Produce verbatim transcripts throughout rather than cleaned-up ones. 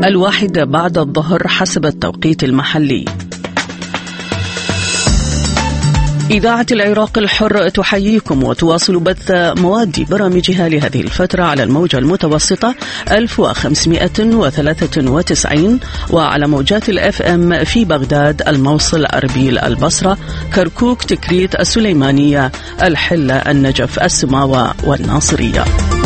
الواحدة بعد الظهر حسب التوقيت المحلي. إذاعة العراق الحر تحييكم وتواصل بث مواد برامجها لهذه الفترة على الموجة المتوسطة ألف وخمسمائة وثلاثة وتسعين وعلى موجات الأف أم في بغداد، الموصل، أربيل، البصرة، كركوك، تكريت، السليمانية، الحلة، النجف، السماوة والناصرية.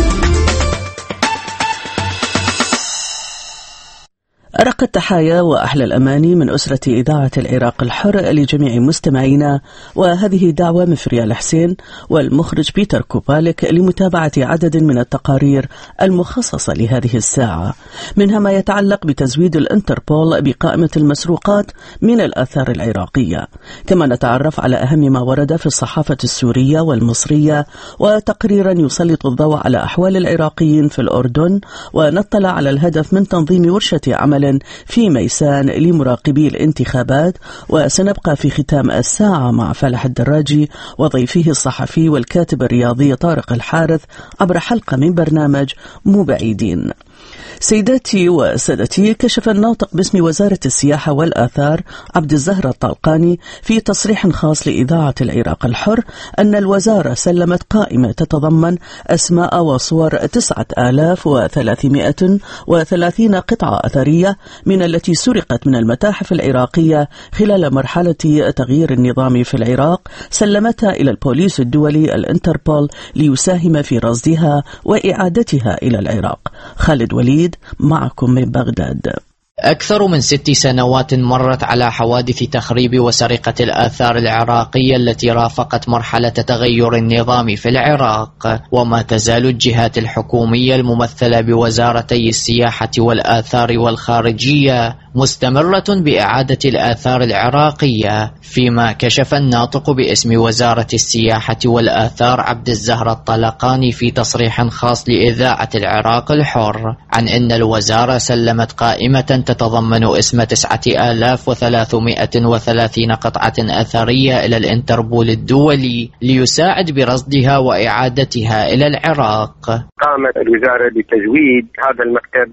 أرق التحايا وأحلى الأماني من أسرة إذاعة العراق الحر لجميع مستمعينا، وهذه دعوة من فريال حسين والمخرج بيتر كوبالك لمتابعة عدد من التقارير المخصصة لهذه الساعة، منها ما يتعلق بتزويد الانتربول بقائمة المسروقات من الآثار العراقية، كما نتعرف على أهم ما ورد في الصحافة السورية والمصرية، وتقريرا يسلط الضوء على أحوال العراقيين في الأردن، ونطلع على الهدف من تنظيم ورشة عمل في ميسان لمراقبي الانتخابات. وسنبقى في ختام الساعة مع فالح الدراجي وضيفه الصحفي والكاتب الرياضي طارق الحارث عبر حلقة من برنامج مو بعيدين. سيداتي وسادتي، كشف الناطق باسم وزارة السياحة والآثار عبد الزهر الطلقاني في تصريح خاص لإذاعة العراق الحر أن الوزارة سلمت قائمة تتضمن أسماء وصور تسعة آلاف وثلاثمائة وثلاثين قطعة أثرية من التي سرقت من المتاحف العراقية خلال مرحلة تغيير النظام في العراق، سلمتها إلى البوليس الدولي الانتربول ليساهم في رصدها وإعادتها إلى العراق. خالد وليد معكم من بغداد. أكثر من ست سنوات مرت على حوادث تخريب وسرقة الآثار العراقية التي رافقت مرحلة تغير النظام في العراق، وما تزال الجهات الحكومية الممثلة بوزارتي السياحة والآثار والخارجية مستمرة بإعادة الآثار العراقية، فيما كشف الناطق باسم وزارة السياحة والآثار عبد الزهر الطلقاني في تصريح خاص لإذاعة العراق الحر عن أن الوزارة سلمت قائمة تتضمن اسم تسعة آلاف وثلاثمائة وثلاثين قطعة أثرية إلى الانتربول الدولي ليساعد برصدها وإعادتها إلى العراق. قامت الوزارة بتزويد هذا المكتب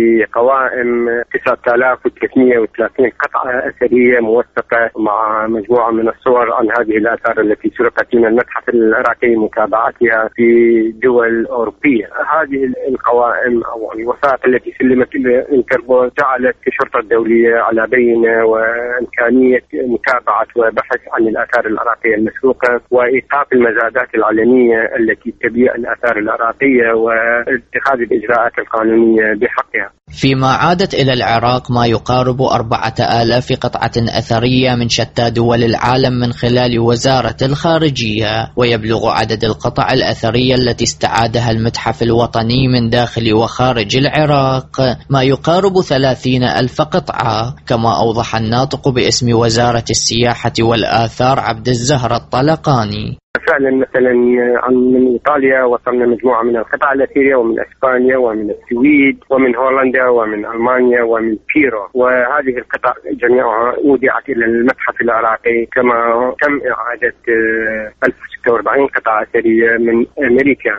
بقوائم تسعة آلاف وثلاثمائة وثلاثين قطعة أثرية موثقة مع مجموعة من الصور عن هذه الآثار التي سرقت من المتحف العراقي متابعتها في دول أوروبية. هذه القوائم أو الوثائق التي سلمت الانتربول جعلت الشرطة الدولية على بينة وإمكانية متابعة وبحث عن الآثار العراقية المسروقة وإيقاف المزادات العلنية التي تبيع الآثار العراقية واتخاذ الإجراءات القانونية بحقها. فيما عادت إلى العراق ما يقارب أربعة آلاف قطعة أثرية من شتى دول العالم من خلال وزارة الخارجية، ويبلغ عدد القطع الأثرية التي استعادها المتحف الوطني من داخل وخارج العراق ما يقارب ثلاثين ألف قطعة، كما أوضح الناطق باسم وزارة السياحة والآثار عبد الزهر الطلقاني. فعلا مثلا من إيطاليا وصلنا مجموعة من القطع الأثرية، ومن إسبانيا ومن السويد ومن هولندا ومن ألمانيا ومن بيرو، وهذه القطع جميعها أودعت إلى المتحف العراقي، كما تم إعادة ألف وستة وأربعين قطعة أثرية من أمريكا،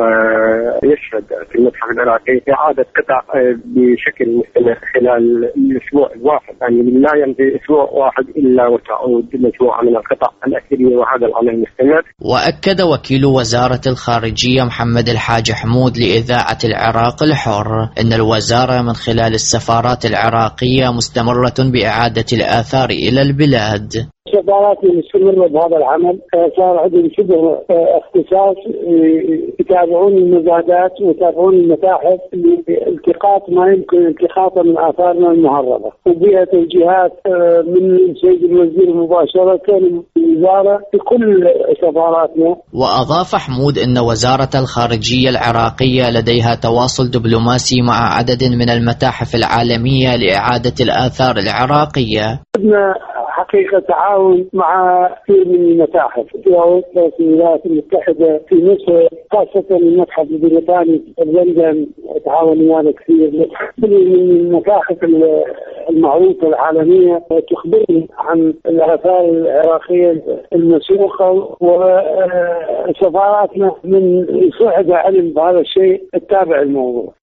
ويشهد في المتحف العراقي إعادة قطع بشكل مستمر خلال الأسبوع الواحد، يعني لا يمضي أسبوع واحد إلا وتعود مجموعة من القطع الأثرية، وهذا العمل مستمر. وأكد وكيل وزارة الخارجية محمد الحاج حمود لإذاعة العراق الحر أن الوزارة من خلال السفارات العراقية مستمرة بإعادة الآثار إلى البلاد. السفارات مستمرة بهذا العمل، صار عندهم شبه اختصاص يتابعون المزادات ويتابعون المتاحف لالتقاط ما يمكن التقاطه من آثارنا المهربة، وبها توجيهات من السيد الوزير مباشرة للوزارة بكل سفاراتنا. وأضاف حمود أن وزارة الخارجية العراقية لديها تواصل دبلوماسي مع عدد من المتاحف العالمية لإعادة الآثار العراقية. حقيقة تعاون مع كثير من المتاحف في أوروبا، في الولايات المتحدة، في مصر، خاصة المتحف البريطاني في لندن تعاون ويانا كثير. من المتاحف المعروفة العالمية تخبرني عن الآثار العراقية المسروقة، وسفاراتنا من يصعد علم بهذا الشيء تتابع الموضوع.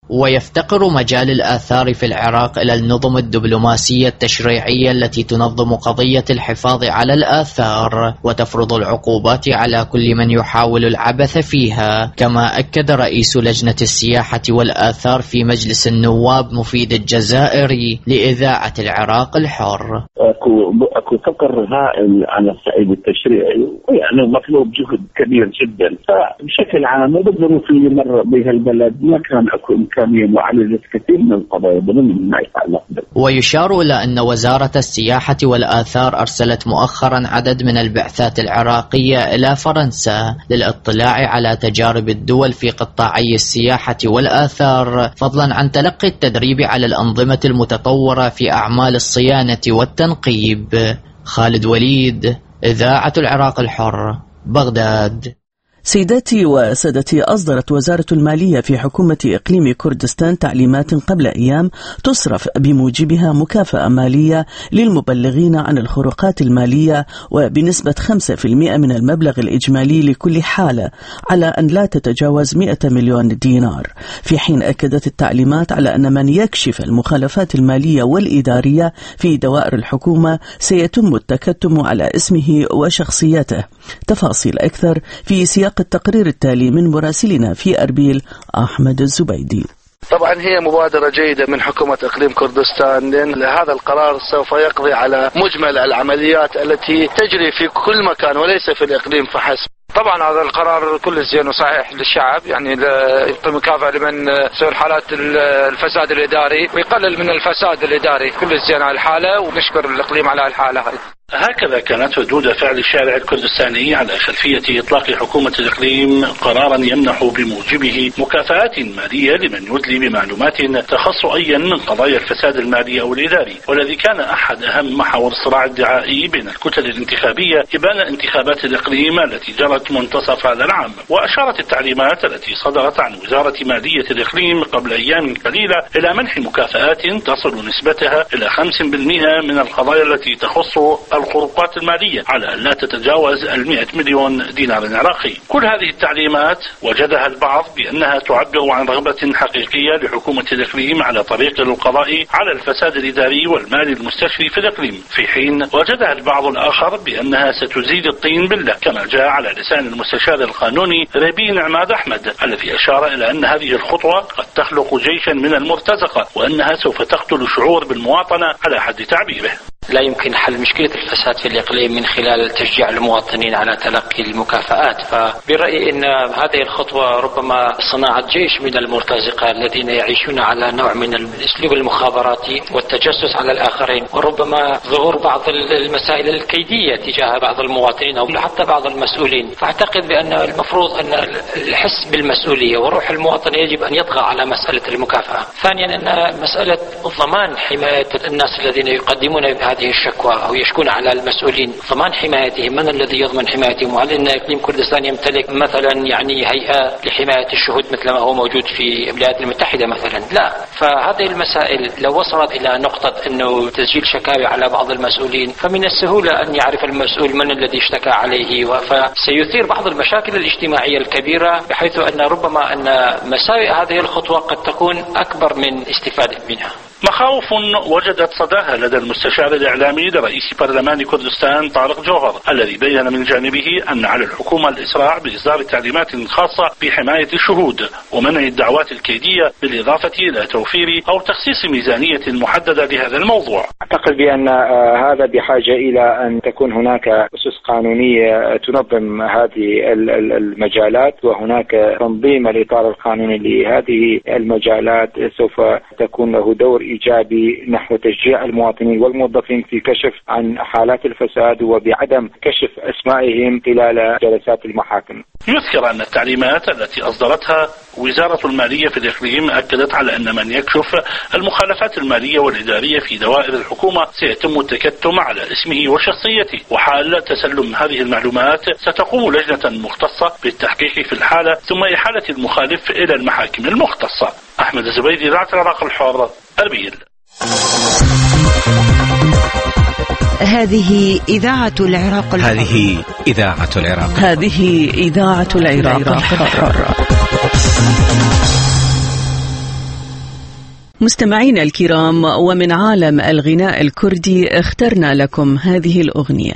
ويفتقر مجال الآثار في العراق إلى النظم الدبلوماسية التشريعية التي تنظم قضية الحفاظ على الآثار وتفرض العقوبات على كل من يحاول العبث فيها، كما أكد رئيس لجنة السياحة والآثار في مجلس النواب مفيد الجزائري لإذاعة العراق الحر. أكو أكو فقر هائل على الصعيد التشريعي، ويعني مطلوب جهد كبير جدا، فبشكل عام بالظروف اللي مر بها البلد ما كان أكو إمكانية معالجة كثير من القضايا ضمن ما يتعلق به. ويشار إلى أن وزارة السياحة والآثار أرسلت مؤخرا عدد من البعثات العراقية إلى فرنسا للاطلاع على تجارب الدول في قطاعي السياحة والآثار، فضلا عن تلقي التدريب على الأنظمة المتطورة في أعمال الصيانة والتنقيب. خالد وليد، إذاعة العراق الحر، بغداد. سيداتي وسادتي، أصدرت وزارة المالية في حكومة إقليم كردستان تعليمات قبل أيام تصرف بموجبها مكافأة مالية للمبلغين عن الخروقات المالية وبنسبة خمسة بالمئة من المبلغ الإجمالي لكل حالة، على أن لا تتجاوز مئة مليون دينار، في حين أكدت التعليمات على أن من يكشف المخالفات المالية والإدارية في دوائر الحكومة سيتم التكتم على اسمه وشخصيته. تفاصيل أكثر في سياق التقرير التالي من مراسلنا في أربيل أحمد الزبيدي. طبعا هي مبادرة جيدة من حكومة إقليم كردستان، لأن هذا القرار سوف يقضي على مجمل العمليات التي تجري في كل مكان وليس في الإقليم فحسب. طبعا هذا القرار كل زين وصحيح للشعب، يعني يعطي مكافأة لمن سوى حالات الفساد الإداري ويقلل من الفساد الإداري. كل زين على الحالة، ونشكر الإقليم على الحالة هذه. هكذا كانت ردود فعل الشارع الكردستاني على خلفية إطلاق حكومة الإقليم قرارا يمنح بموجبه مكافآت مالية لمن يدلي بمعلومات تخص أيا من قضايا الفساد المالي أو الإداري، والذي كان أحد أهم محاور الصراع الدعائي بين الكتل الانتخابية إبان انتخابات الإقليم التي جرت منتصف هذا العام. وأشارت التعليمات التي صدرت عن وزارة مالية الإقليم قبل أيام قليلة إلى منح مكافآت تصل نسبتها إلى خمسة بالمئة من القضايا التي تخص الخروقات المالية على أن لا تتجاوز المئة مليون دينار عراقي. كل هذه التعليمات وجدها البعض بأنها تعبر عن رغبة حقيقية لحكومة الإقليم على طريق القضاء على الفساد الإداري والمالي المستشري في الإقليم، في حين وجدها البعض الآخر بأنها ستزيد الطين بلة، كما جاء على لسان المستشار القانوني ربين عماد أحمد الذي أشار إلى أن هذه الخطوة قد تخلق جيشا من المرتزقة، وأنها سوف تقتل شعور بالمواطنة على حد تعبيره. لا يمكن حل مشكلة الفساد في الإقليم من خلال تشجيع المواطنين على تلقي المكافآت، فبرأيي أن هذه الخطوة ربما صناعة جيش من المرتزقة الذين يعيشون على نوع من الأسلوب المخابراتي والتجسس على الآخرين، وربما ظهور بعض المسائل الكيدية تجاه بعض المواطنين أو حتى بعض المسؤولين. فأعتقد بأن المفروض أن الحس بالمسؤولية وروح المواطن يجب أن يطغى على مسألة المكافأة. ثانيا أن مسألة ضمان حماية الناس الذين يقدمون هذه الشكوى أو يشكون على المسؤولين، ضمان حمايتهم. من الذي يضمن حمايتهم؟ وهل أن إقليم كردستان يمتلك مثلا يعني هيئة لحماية الشهود مثل ما هو موجود في الولايات المتحدة مثلا؟ لا. فهذه المسائل لو وصلت إلى نقطة أنه تسجيل شكاوى على بعض المسؤولين، فمن السهولة أن يعرف المسؤول من الذي اشتكى عليه، فسيثير بعض المشاكل الاجتماعية الكبيرة، بحيث أن ربما أن مساوئ هذه الخطوة قد تكون أكبر من استفادة منها. مخاوف وجدت صداها لدى المستشار الإعلامي لرئيس برلمان كردستان طارق جوهر، الذي بين من جانبه أن على الحكومة الإسراع بإصدار تعليمات خاصة بحماية الشهود ومنع الدعوات الكيدية، بالإضافة إلى توفير أو تخصيص ميزانية محددة لهذا الموضوع. أعتقد بأن هذا بحاجة إلى أن تكون هناك أسس قانونية تنظم هذه المجالات، وهناك تنظيم الإطار القانوني لهذه المجالات سوف تكون له دور إيجابي نحو تشجيع المواطنين والموظفين في كشف عن حالات الفساد وبعدم كشف أسمائهم خلال جلسات المحاكم. يذكر أن التعليمات التي أصدرتها وزارة المالية في الإقليم أكدت على أن من يكشف المخالفات المالية والإدارية في دوائر الحكومة سيتم التكتم على اسمه وشخصيته، وحال تسلم هذه المعلومات ستقوم لجنة مختصة بالتحقيق في الحالة ثم إحالة المخالف إلى المحاكم المختصة. أحمد الزبيدي، إذاعة العراق الحر، أربيل. هذه إذاعة العراق الحر. هذه إذاعة العراق. هذه إذاعة العراق الحر. مستمعين الكرام، ومن عالم الغناء الكردي اخترنا لكم هذه الأغنية.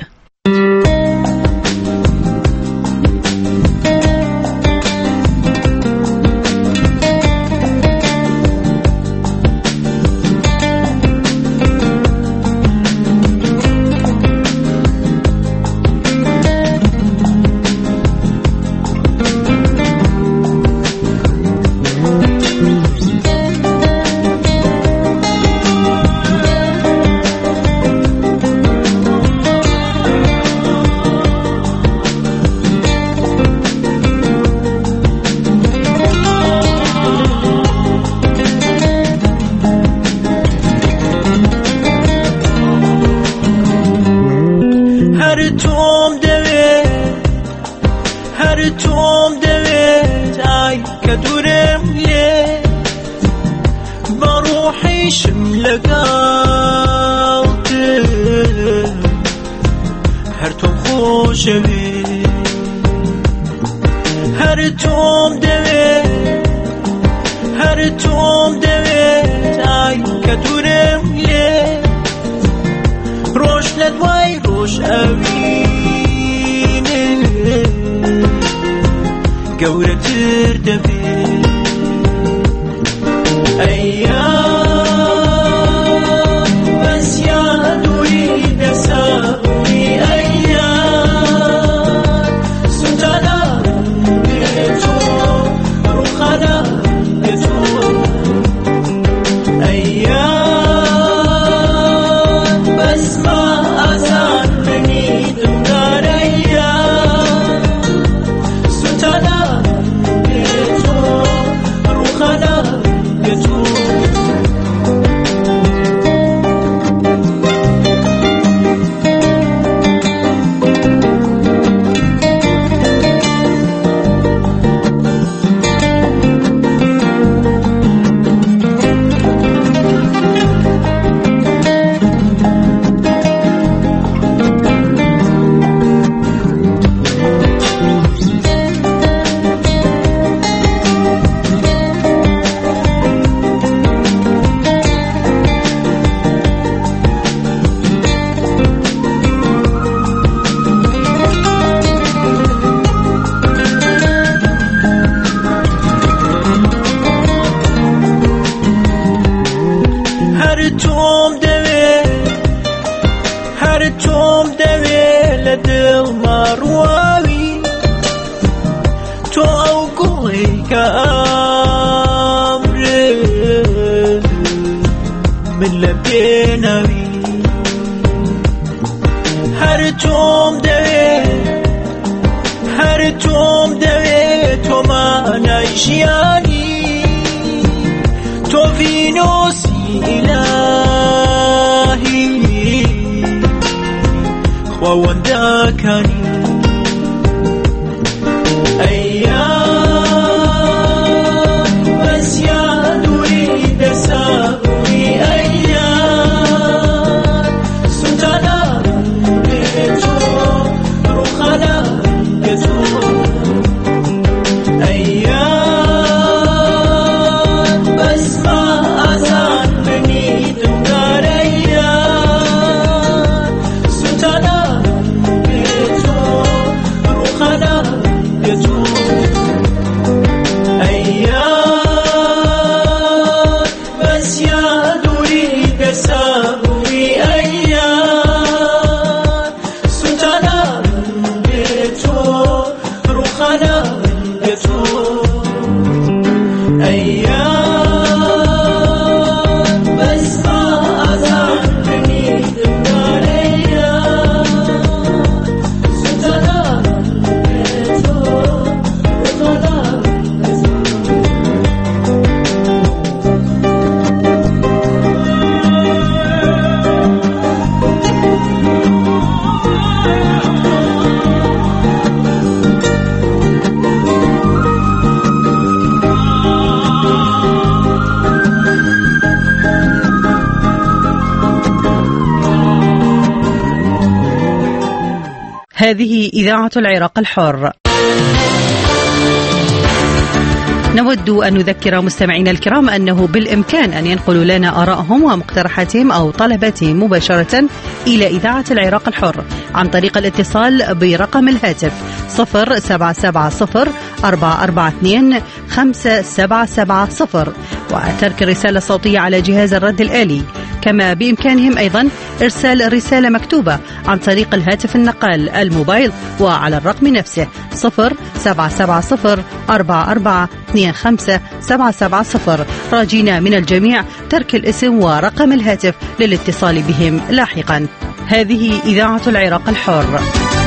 هذه إذاعة العراق الحر. نود أن نذكر مستمعينا الكرام أنه بالإمكان أن ينقلوا لنا آرائهم ومقترحاتهم أو طلباتهم مباشرة إلى إذاعة العراق الحر عن طريق الاتصال برقم الهاتف صفر سبعة سبعة صفر أربعة أربعة اثنين خمسة سبعة سبعة صفر وترك الرسالة الصوتية على جهاز الرد الآلي. كما بإمكانهم أيضا إرسال رسالة مكتوبة عن طريق الهاتف النقال الموبايل وعلى الرقم نفسه صفر سبعة سبعة صفر أربعة أربعة اثنين خمسة سبعة سبعة صفر، راجينا من الجميع ترك الاسم ورقم الهاتف للاتصال بهم لاحقا. هذه إذاعة العراق الحر.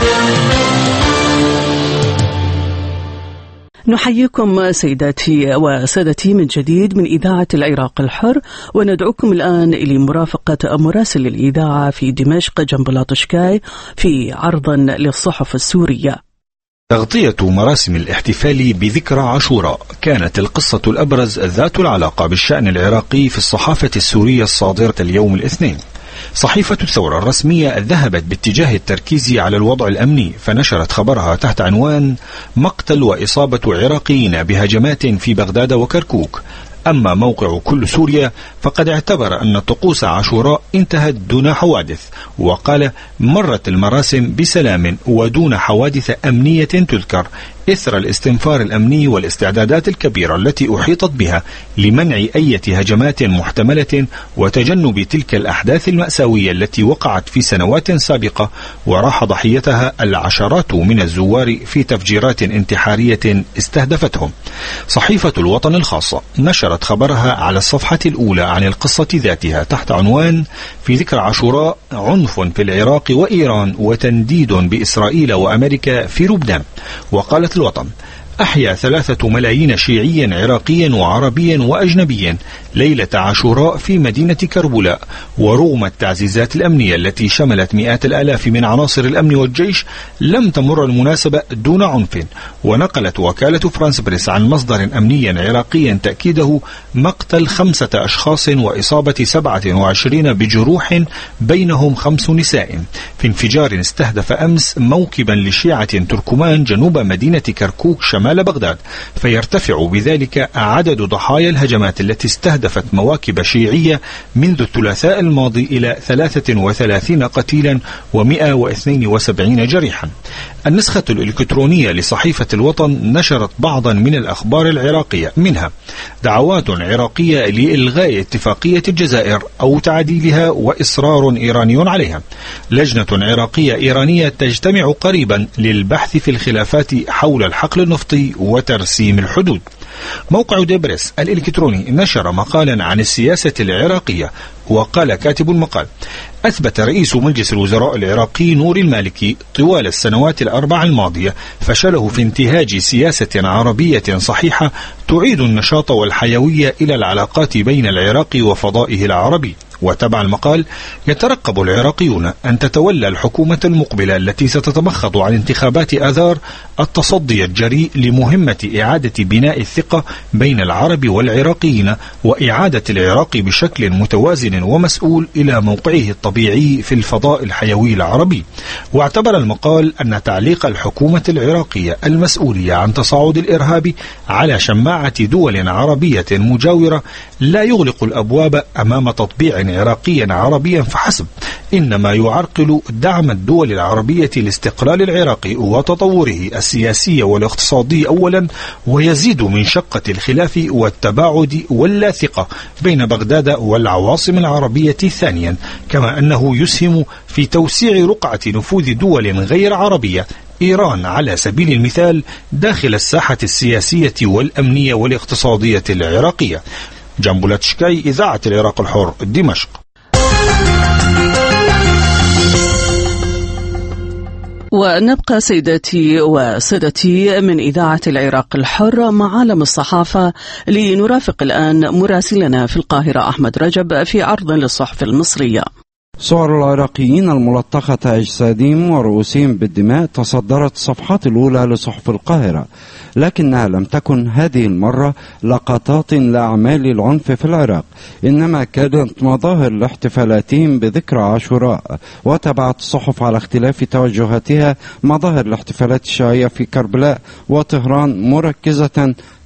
نحييكم سيداتي وسادتي من جديد من إذاعة العراق الحر، وندعوكم الآن لمرافقة مراسل الإذاعة في دمشق جنب شكاي في عرض للصحف السورية. تغطية مراسم الاحتفال بذكرى عاشوراء كانت القصة الأبرز ذات العلاقة بالشأن العراقي في الصحافة السورية الصادرة اليوم الاثنين. صحيفة الثورة الرسمية ذهبت باتجاه التركيز على الوضع الأمني، فنشرت خبرها تحت عنوان مقتل وإصابة عراقيين بهجمات في بغداد وكركوك. أما موقع كل سوريا فقد اعتبر أن طقوس عاشوراء انتهت دون حوادث، وقال مرت المراسم بسلام ودون حوادث أمنية تذكر، إثر الاستنفار الأمني والاستعدادات الكبيرة التي أحيطت بها لمنع أي هجمات محتملة وتجنب تلك الأحداث المأساوية التي وقعت في سنوات سابقة وراح ضحيتها العشرات من الزوار في تفجيرات انتحارية استهدفتهم. صحيفة الوطن الخاصة نشرت خبرها على الصفحة الأولى عن القصة ذاتها تحت عنوان في ذكرى عاشوراء عنف في العراق وإيران وتنديد بإسرائيل وأمريكا في لبنان. وقالت الوطن أحيا ثلاثة ملايين شيعيا عراقيا وعربيا وأجنبيا ليلة عاشوراء في مدينة كربلاء، ورغم التعزيزات الأمنية التي شملت مئات الآلاف من عناصر الأمن والجيش لم تمر المناسبة دون عنف. ونقلت وكالة فرانس بريس عن مصدر أمني عراقي تأكيده مقتل خمسة أشخاص وإصابة سبعة وعشرين بجروح بينهم خمس نساء في انفجار استهدف أمس موكبا لشيعة تركمان جنوب مدينة كركوك شمال بغداد، فيرتفع بذلك عدد ضحايا الهجمات التي استهدفت مواكب شيعية منذ الثلاثاء الماضي إلى ثلاثة وثلاثين قتيلا ومئة واثنين وسبعين جريحا. النسخة الإلكترونية لصحيفة الوطن نشرت بعضا من الأخبار العراقية، منها دعوات عراقية لإلغاء اتفاقية الجزائر أو تعديلها وإصرار إيراني عليها، لجنة عراقية إيرانية تجتمع قريبا للبحث في الخلافات حول الحقل النفطي وترسيم الحدود. موقع ديبريس الإلكتروني نشر مقالا عن السياسة العراقية، وقال كاتب المقال أثبت رئيس مجلس الوزراء العراقي نور المالكي طوال السنوات الأربع الماضية فشله في انتهاج سياسة عربية صحيحة تعيد النشاط والحيوية إلى العلاقات بين العراق وفضائه العربي. وتبع المقال يترقب العراقيون أن تتولى الحكومة المقبلة التي ستتمخض عن انتخابات آذار التصدي الجريء لمهمة إعادة بناء الثقة بين العرب والعراقيين وإعادة العراق بشكل متوازن ومسؤول إلى موقعه الطبيعي في الفضاء الحيوي العربي. واعتبر المقال أن تعليق الحكومة العراقية المسؤولية عن تصاعد الإرهاب على شماعة دول عربية مجاورة لا يغلق الأبواب أمام تطبيع عراقيا عربيا فحسب، إنما يعرقل دعم الدول العربية لاستقلال العراق وتطوره السياسي والاقتصادي أولا، ويزيد من شقة الخلاف والتباعد واللاثقة بين بغداد والعواصم العربية ثانيا، كما أنه يسهم في توسيع رقعة نفوذ دول غير عربية، إيران على سبيل المثال، داخل الساحة السياسية والأمنية والاقتصادية العراقية. جنبولاتشكاي، إذاعة العراق الحر، دمشق. ونبقى سيداتي وسادتي من إذاعة العراق الحر مع عالم الصحافة، لنرافق الآن مراسلنا في القاهرة أحمد رجب في عرض للصحف المصرية. صور العراقيين الملطخة أجسادهم ورؤوسهم بالدماء تصدرت الصفحات الأولى لصحف القاهرة، لكنها لم تكن هذه المرة لقطات لأعمال العنف في العراق، إنما كانت مظاهر لاحتفالاتهم بذكرى عاشوراء. وتبعت الصحف على اختلاف توجهاتها مظاهر الاحتفالات الشيعية في كربلاء وطهران، مركزة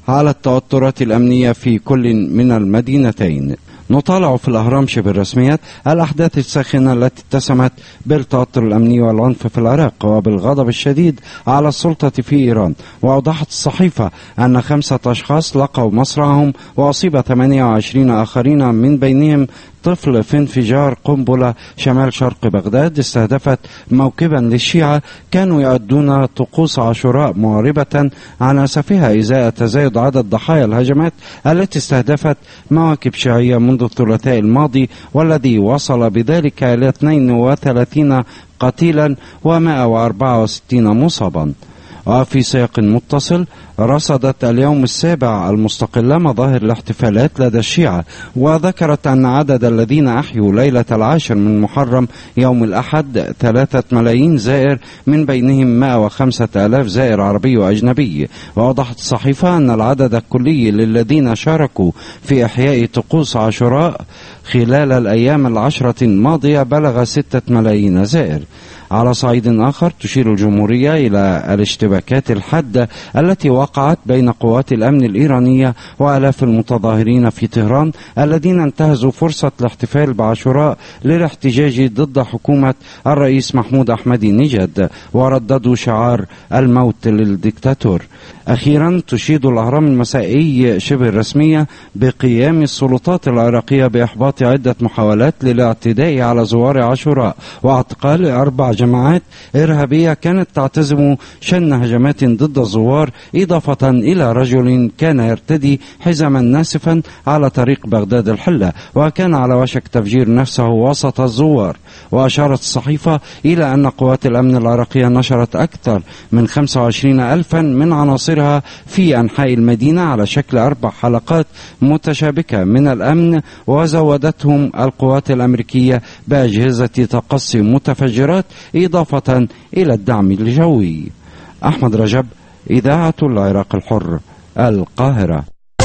على التوترات الأمنية في كل من المدينتين. نطالع في الأهرام شبه الرسميات الأحداث الساخنة التي اتسمت بالتوتر الأمني والعنف في العراق وبالغضب الشديد على السلطة في إيران. وأوضحت الصحيفة أن خمسة أشخاص لقوا مصرعهم وأصيب ثمانية وعشرين آخرين من بينهم طفل في انفجار قنبلة شمال شرق بغداد استهدفت موكبا للشيعة كانوا يؤدون طقوس عاشوراء معربة عن أسفها إزاء تزايد عدد ضحايا الهجمات التي استهدفت مواكب شيعية منذ الثلاثاء الماضي، والذي وصل بذلك إلى اثنين وثلاثين قتيلا ومائة وأربعة وستين مصابا. وفي سياق متصل رصدت اليوم السابع المستقلة مظاهر الاحتفالات لدى الشيعة، وذكرت أن عدد الذين أحيوا ليلة العاشر من محرم يوم الأحد ثلاثة ملايين زائر، من بينهم مائة وخمسة آلاف زائر عربي وأجنبي. ووضحت الصحيفة أن العدد الكلي للذين شاركوا في إحياء طقوس عاشوراء خلال الأيام العشرة الماضية بلغ ستة ملايين زائر. على صعيد آخر تشير الجمهورية إلى الاشتباكات الحادة التي وقعت بين قوات الأمن الإيرانية وآلاف المتظاهرين في طهران الذين انتهزوا فرصة الاحتفال بعاشوراء للاحتجاج ضد حكومة الرئيس محمود أحمدي نژاد ورددوا شعار الموت للدكتاتور. أخيرا تشيد الأهرام المسائي شبه الرسمية بقيام السلطات العراقية بإحباط عدة محاولات للاعتداء على زوار عاشوراء واعتقال أربع جماعات إرهابية كانت تعتزم شن هجمات ضد الزوار، إضافة إلى رجل كان يرتدي حزما ناسفا على طريق بغداد الحلة وكان على وشك تفجير نفسه وسط الزوار. وأشارت الصحيفة إلى أن قوات الأمن العراقية نشرت أكثر من خمسة وعشرين ألفا من عناصرها في أنحاء المدينة على شكل أربع حلقات متشابكة من الأمن، وزودتهم القوات الأمريكية بأجهزة تقصي متفجرات إضافة إلى الدعم الجوي. أحمد رجب، إذاعة العراق الحر، القاهرة.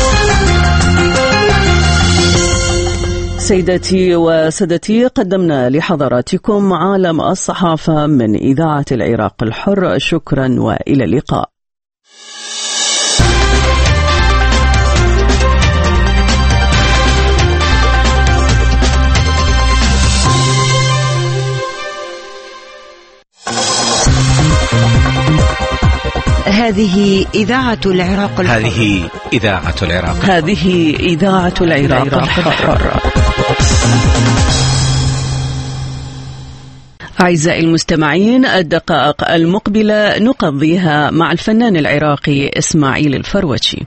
سيداتي وسادتي، قدمنا لحضراتكم عالم الصحافة من إذاعة العراق الحر. شكرا وإلى اللقاء. هذه إذاعة العراق الحر. هذه إذاعة العراق هذه إذاعة العراق الحر. أعزائي المستمعين، الدقائق المقبلة نقضيها مع الفنان العراقي إسماعيل الفروتشي.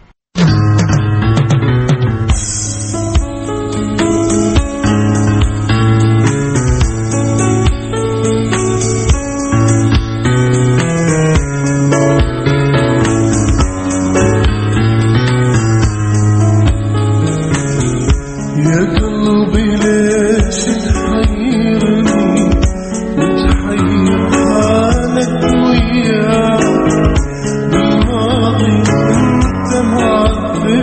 بالماضي انت معذب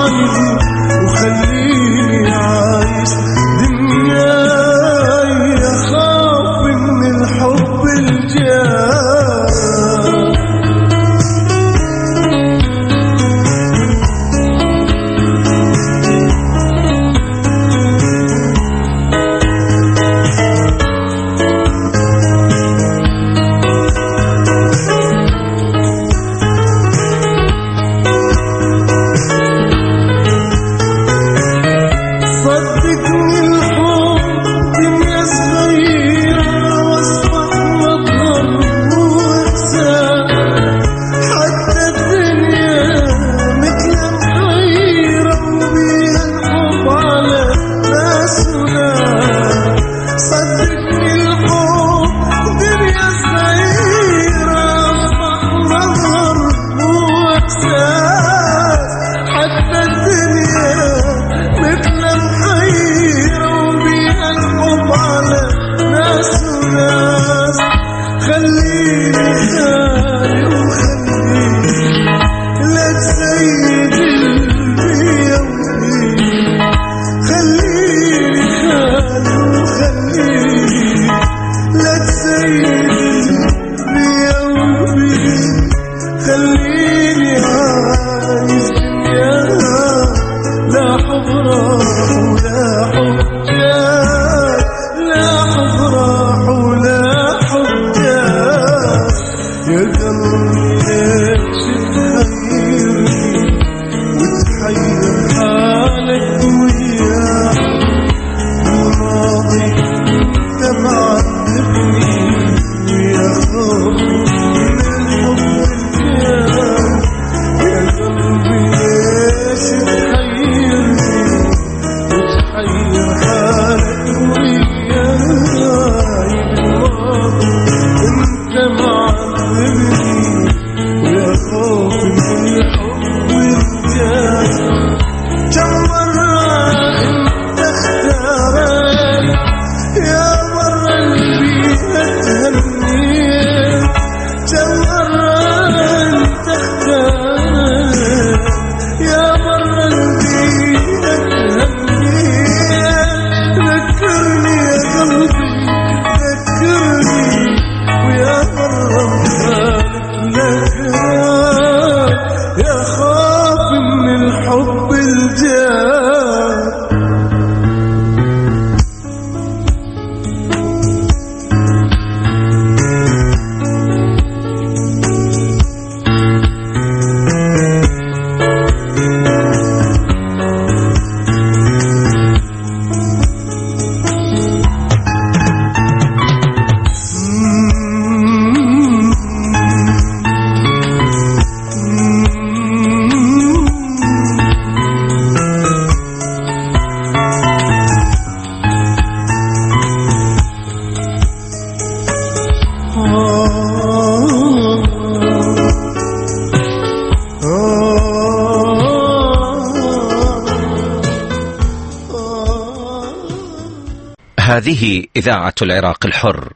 هذه إذاعة العراق الحر.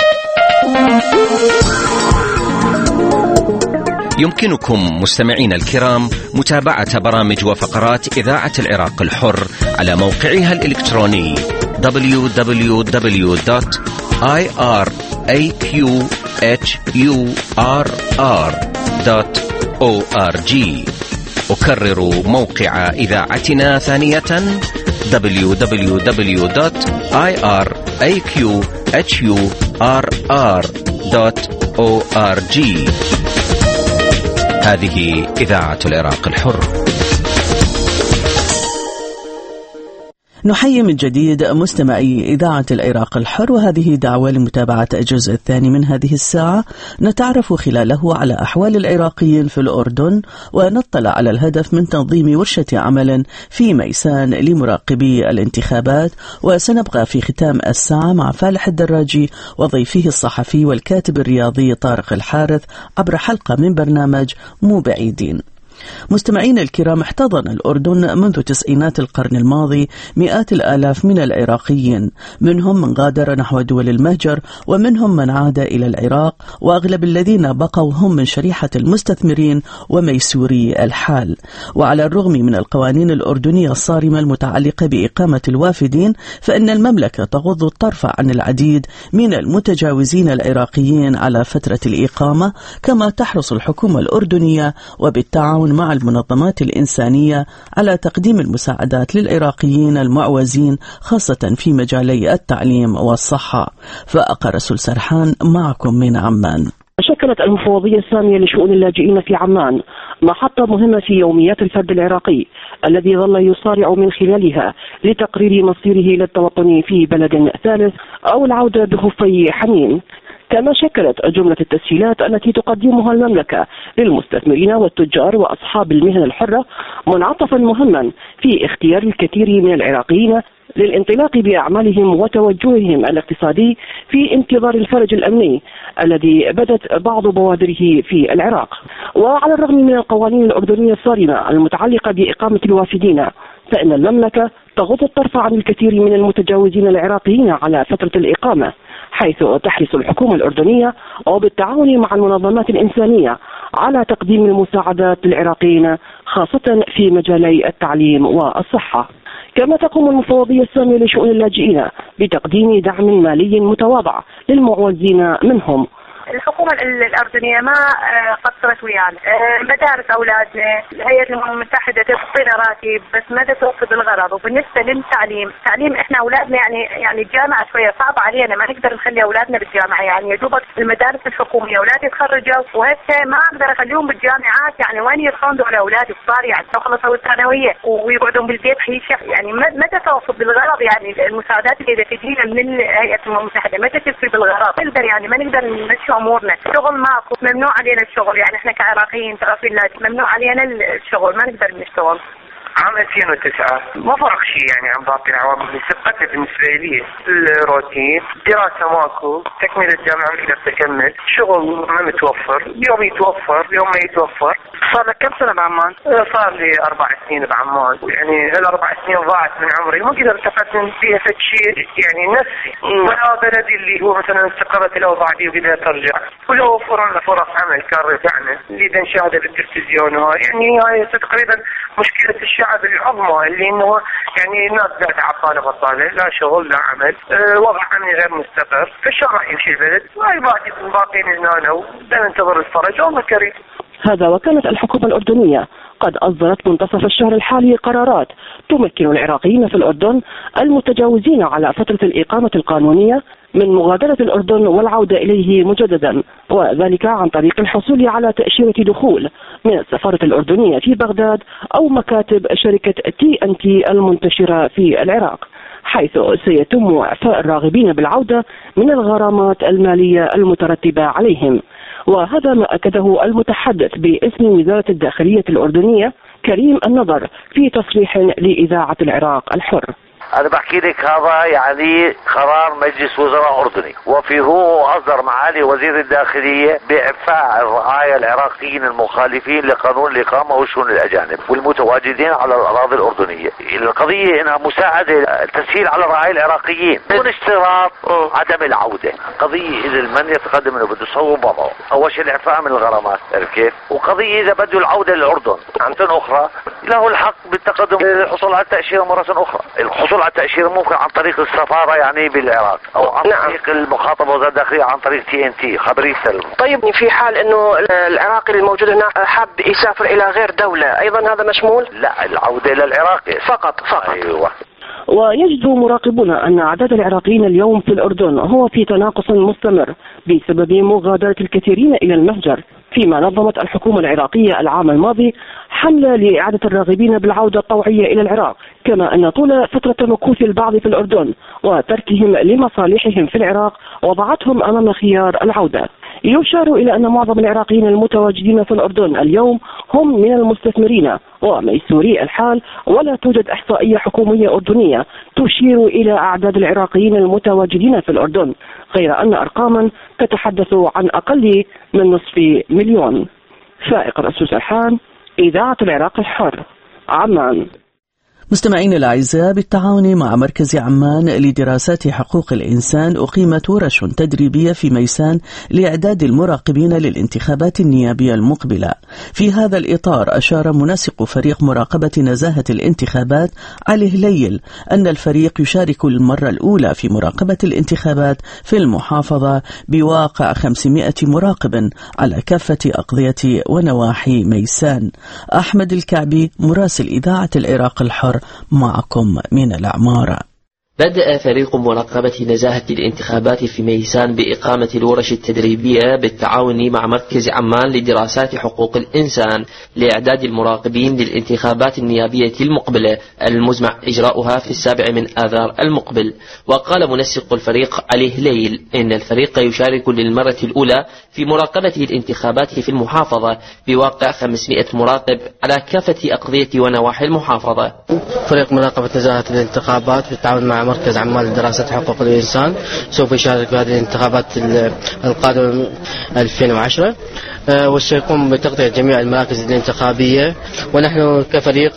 يمكنكم مستمعين الكرام متابعة برامج وفقرات إذاعة العراق الحر على موقعها الإلكتروني دبليو دبليو دبليو دوت آي آر إيه كيو إتش يو آر آر دوت أو آر جي. أكرر موقع إذاعتنا ثانية دبليو دبليو دبليو دوت آي آر إيه كيو إتش يو آر آر دوت أو آر جي. هذه إذاعة العراق الحر. نحيي من جديد مستمعي إذاعة العراق الحر، وهذه دعوة لمتابعة الجزء الثاني من هذه الساعة نتعرف خلاله على أحوال العراقيين في الأردن، ونطلع على الهدف من تنظيم ورشة عمل في ميسان لمراقبي الانتخابات. وسنبقى في ختام الساعة مع فالح الدراجي وضيفه الصحفي والكاتب الرياضي طارق الحارث عبر حلقة من برنامج مو بعيدين. مستمعينا الكرام، احتضن الأردن منذ تسعينات القرن الماضي مئات الآلاف من العراقيين، منهم من غادر نحو دول المهجر ومنهم من عاد إلى العراق، وأغلب الذين بقوا هم من شريحة المستثمرين وميسوري الحال. وعلى الرغم من القوانين الأردنية الصارمة المتعلقة بإقامة الوافدين، فإن المملكة تغض الطرف عن العديد من المتجاوزين العراقيين على فترة الإقامة، كما تحرص الحكومة الأردنية وبالتعاون مع المنظمات الإنسانية على تقديم المساعدات للعراقيين المعوزين، خاصة في مجالي التعليم والصحة. فأقى رسول سرحان معكم من عمان. شكلت المفوضية السامية لشؤون اللاجئين في عمان محطة مهمة في يوميات الفرد العراقي الذي ظل يصارع من خلالها لتقرير مصيره للتوطن في بلد ثالث أو العودة بخفي حنين. كما شكلت جملة التسهيلات التي تقدمها المملكة للمستثمرين والتجار وأصحاب المهن الحرة منعطفا مهما في اختيار الكثير من العراقيين للانطلاق بأعمالهم وتوجههم الاقتصادي في انتظار الفرج الأمني الذي بدت بعض بوادره في العراق. وعلى الرغم من القوانين الأردنية الصارمة المتعلقة بإقامة الوافدين، فإن المملكة تغض الطرف عن الكثير من المتجاوزين العراقيين على فترة الإقامة، حيث تحرص الحكومة الأردنية وبالتعاون مع المنظمات الإنسانية على تقديم المساعدات للعراقيين، خاصة في مجالي التعليم والصحة. كما تقوم المفوضية السامية لشؤون اللاجئين بتقديم دعم مالي متواضع للمعوزين منهم. الحكومة الأردنية ما قصرت ويانا، مدارس أولادنا الهيئة الأمم المتحدة تعطينا راتب بس ما توفي بالغرض. وبالنسبة للتعليم، تعليم إحنا أولادنا يعني يعني الجامعة شوية صعبة علينا، ما نقدر نخلي أولادنا بالجامعة، يعني يدوبك المدارس الحكومية أولادي تخرجوا وهسه ما أقدر أخليهم بالجامعات، يعني وين يدخلون دول أولادي صار يعني خلصوا الثانوية ويقعدون بالبيت حيشة، يعني ما توفي بالغرض. يعني المساعدات اللي تجينا من الهيئة الأمم المتحدة ما توفي بالغرض، نقدر يعني ما نقدر نمشي امورنا. الشغل ماكو، ممنوع علينا الشغل، يعني احنا كعراقيين طرفين ممنوع علينا الشغل، ما نقدر نشتغل. عام ألفين وتسعة ما فرق شيء يعني عن باقي العوامل اللي سبقتها بالنسبه لي. الروتين، دراسه ماكو، تكمله الجامعه ما اقدر تكمل، شغل ما متوفر، يوم يتوفر يوم ما يتوفر. صار لك كم سنه بعمان؟ صار لي اربع سنين بعمان، يعني هالاربع سنين ضاعت من عمري ما قدرت اقدم فيها شيء يعني نفسي ولا بلدي اللي هو مثلا استقرت الاوضاع دي وقدرت ارجع، ولو وفروا لنا فرص عمل كان رجعنا اللي نشاهده بالتلفزيون. يعني هاي تقريبا مشكله الشعب العظمى اللي انه يعني الناس ذات عطاله بطاله، لا شغل لا عمل، أه وضع امني غير مستقر، فشو راح يمشي البلد؟ وهي باقيين هنا وبدنا ننتظر الفرج والله كريم. هذا وكانت الحكومة الأردنية قد أصدرت منتصف الشهر الحالي قرارات تمكن العراقيين في الأردن المتجاوزين على فترة الإقامة القانونية من مغادرة الأردن والعودة إليه مجددا، وذلك عن طريق الحصول على تأشيرة دخول من السفارة الأردنية في بغداد أو مكاتب شركة تي أن تي المنتشرة في العراق، حيث سيتم إعفاء الراغبين بالعودة من الغرامات المالية المترتبة عليهم. وهذا ما أكده المتحدث باسم وزارة الداخلية الأردنية كريم النظر في تصريح لإذاعة العراق الحر. أنا بحكي لك هذا يعني قرار مجلس وزراء أردني، وفيه هو أصدر معالي وزير الداخلية بإعفاء الرعايا العراقيين المخالفين لقانون الإقامة والشؤون الأجانب والمتواجدين على الأراضي الأردنية. القضية إنها مساعدة تسهيل على الرعايا العراقيين دون اشتراط عدم العودة. قضية إذا المن يتقدم إنه بده يصوب وضعه، أول شيء الإعفاء من الغرامات، عرفت كيف؟ وقضية إذا بده العودة للأردن عن أخرى له الحق بالتقدم للحصول على التأشيرة مرة أخرى. الحصول على التأشيرة ممكن عن طريق السفارة يعني بالعراق، أو عن نعم. طريق المخاطبة وزارة الداخلية عن طريق تي ان تي خبرية سلم. طيب في حال إنه العراقي الموجود هنا حاب يسافر إلى غير دولة أيضا هذا مشمول؟ لا، العودة للعراق فقط فقط. أيوة. ويجد مراقبون أن أعداد العراقيين اليوم في الأردن هو في تناقص مستمر بسبب مغادرة الكثيرين إلى المهجر، فيما نظمت الحكومة العراقية العام الماضي حملة لإعادة الراغبين بالعودة الطوعية إلى العراق، كما أن طول فترة مكوث البعض في الأردن وتركهم لمصالحهم في العراق وضعتهم أمام خيار العودة. يشار إلى أن معظم العراقيين المتواجدين في الأردن اليوم هم من المستثمرين وميسوري الحال، ولا توجد إحصائية حكومية أردنية تشير إلى أعداد العراقيين المتواجدين في الأردن، غير أن أرقاما تتحدث عن أقل من نصف مليون. فائق رسول سرحان، إذاعة العراق الحر، عمان. مستمعين الأعزاء، بالتعاون مع مركز عمان لدراسات حقوق الإنسان أقيمت ورش تدريبية في ميسان لإعداد المراقبين للانتخابات النيابية المقبلة. في هذا الإطار أشار منسق فريق مراقبة نزاهة الانتخابات علي هليل أن الفريق يشارك المرة الأولى في مراقبة الانتخابات في المحافظة بواقع خمسمائة مراقب على كافة أقضية ونواحي ميسان. أحمد الكعبي مراسل إذاعة العراق الحر معكم من العمارة. بدأ فريق مراقبة نزاهة الانتخابات في ميسان بإقامة الورش التدريبية بالتعاون مع مركز عمان لدراسات حقوق الإنسان لإعداد المراقبين للانتخابات النيابية المقبلة المزمع إجراؤها في السابع من آذار المقبل. وقال منسق الفريق علي هليل إن الفريق يشارك للمرة الأولى في مراقبة الانتخابات في المحافظة بواقع خمسمائة مراقب على كافة أقضية ونواحي المحافظة. فريق مراقبة نزاهة الانتخابات بالتعاون مع مركز عمان لدراسة حقوق الإنسان سوف يشارك في هذه الانتخابات القادمة ألفين وعشرة، وسيقوم بتغطية جميع المراكز الانتخابية. ونحن كفريق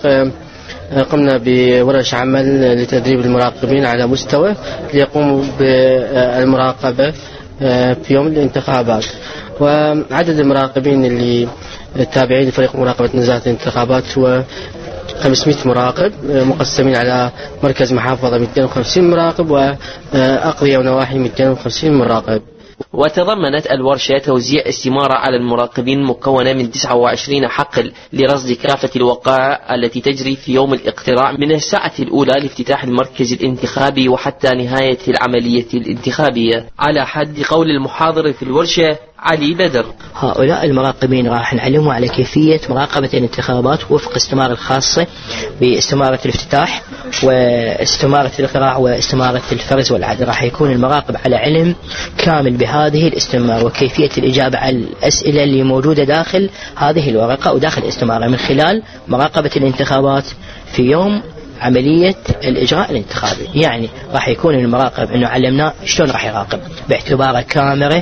قمنا بورش عمل لتدريب المراقبين على مستوى ليقوموا بالمراقبة في يوم الانتخابات. وعدد المراقبين اللي تابعين لفريق مراقبة نزاهة الانتخابات هو خمسمائة مراقب مقسمين على مركز محافظة مئتين وخمسين مراقب وأقضية ونواحي مئتين وخمسين مراقب. وتضمنت الورشة توزيع استمارة على المراقبين مكونة من تسعة وعشرين حقل لرصد كافة الوقائع التي تجري في يوم الاقتراع من الساعة الأولى لافتتاح المركز الانتخابي وحتى نهاية العملية الانتخابية، على حد قول المحاضر في الورشة علي بدر. هؤلاء المراقبين راح نعلموا على كيفية مراقبة الانتخابات وفق استمارة الخاصة باستمارة الافتتاح واستمارة الإقراع واستمارة الفرز والعد. راح يكون المراقب على علم كامل بهذه الاستمارة وكيفية الإجابة على الأسئلة اللي موجودة داخل هذه الورقة وداخل الاستمارة من خلال مراقبة الانتخابات في يوم عملية الإجراء الانتخابي. يعني راح يكون المراقب إنه علمناه شلون راح يراقب باعتباره كاميرا،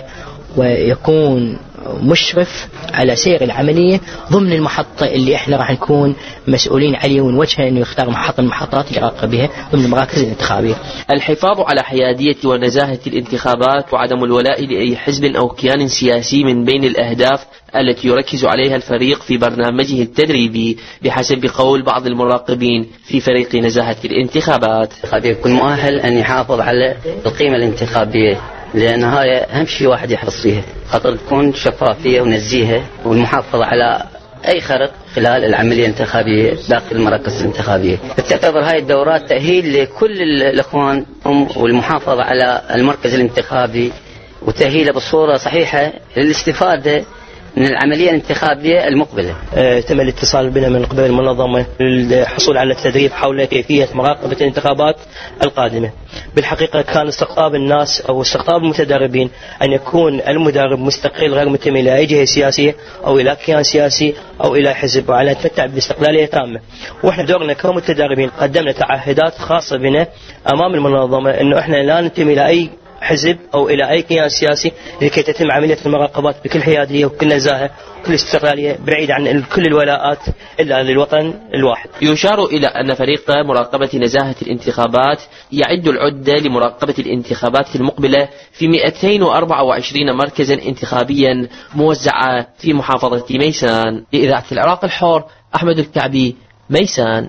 ويكون مشرف على سير العملية ضمن المحطة اللي احنا راح نكون مسؤولين عليه ونوجهه انه يختار محطة من المحطات اللي يراقب بها ضمن المراكز الانتخابية. الحفاظ على حيادية ونزاهة الانتخابات وعدم الولاء لأي حزب أو كيان سياسي من بين الأهداف التي يركز عليها الفريق في برنامجه التدريبي بحسب قول بعض المراقبين في فريق نزاهة الانتخابات. يكون مؤهل أن يحافظ على القيمة الانتخابية، لأن هاي أهم شيء واحد يحرص فيها خاطر تكون شفافية ونزيهة والمحافظة على أي خرق خلال العملية الانتخابية داخل المراكز الانتخابية. تعتبر هاي الدورات تأهيل لكل الأخوان والمحافظة على المركز الانتخابي وتأهيله بصورة صحيحة للاستفادة من العملية الانتخابية المقبلة. آه، تم الاتصال بنا من قبل المنظمة للحصول على التدريب حول كيفية مراقبة الانتخابات القادمة. بالحقيقة كان استقطاب الناس أو استقطاب المتدربين أن يكون المدرب مستقل غير منتمي إلى أي جهة سياسية أو إلى كيان سياسي أو إلى حزب، وعلى يتمتع باستقلالية تامة. وإحنا دورنا كمتدربين قدمنا تعهدات خاصة بنا أمام المنظمة إنه إحنا لا ننتمي إلى أي حزب أو إلى أي كيان سياسي لكي تتم عملية المراقبات بكل حيادية وكل نزاهة وكل استقلالية بعيد عن كل الولاءات إلا للوطن الواحد. يشار إلى أن فريق مراقبة نزاهة الانتخابات يعد العدة لمراقبة الانتخابات المقبلة في مئتين وأربعة وعشرين مركزا انتخابيا موزعة في محافظة ميسان. لإذاعة العراق الحر، أحمد الكعبي، ميسان.